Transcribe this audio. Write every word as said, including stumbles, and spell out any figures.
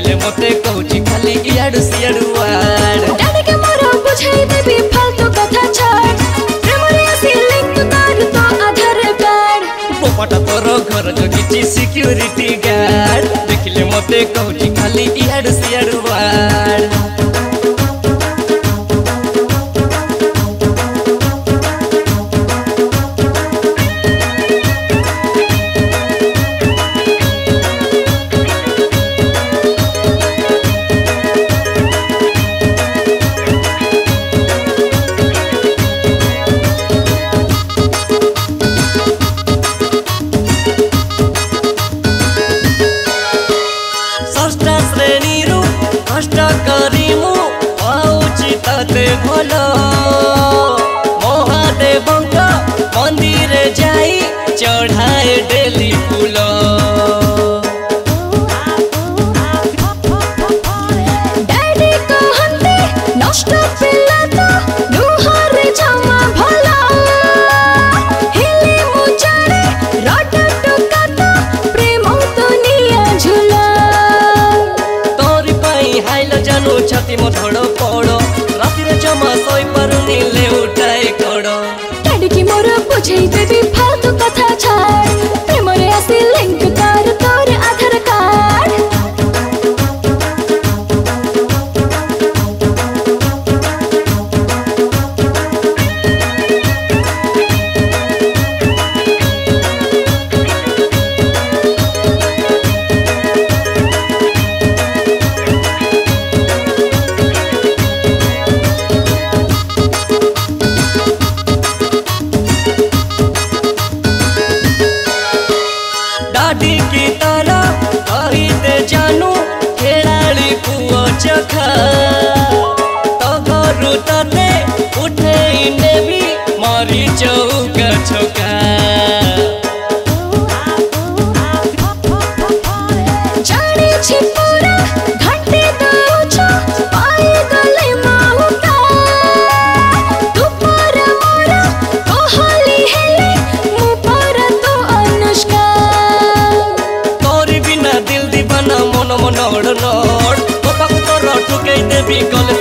देखिले मते कहूची खाली इयाडू सियाडू वाड डाडी के मोरा बुझाई देबी फालतू कथा छाड़ प्रेम रे आसी लिंक तार तो आधार कार्ड पोपटा तोर घर जगिची सिक्योरिटी गार्ड देखिले मते कहूची खाली इयाडू सियाडू वाड कष्ट करिमु आउची तते भलो महादेवंक मंदिर जाई चढ़ाए डेली फूल डाडी कहंते नष्ट पिला तो दुहरे जमा भला हिली मुचाड़े रट टुका तो प्रेम तो निया झुला हाइल जानु छाती मो धड़ पड़ राति रे जमा सोई परुनी ले उठाए कड़ डाडी की मोर बुझाई देबी फालतू कथा छाड़ प्रेम रे आसी लिंक तार तोर आधार कार्ड डाडी की तारा कहते जानू खेलाड़ी पुओ चखा तो घरु तते उठे नेबी मारी चौका छका जानी छी पूरा घंटे दउछो पाई गले माउका तू पर मोरा कहली हेले मु पर तो अनुष्का तोरी बिना दिल दीवाना मन मन नड़ नड़ पापा को तोर ठुकई देबी गले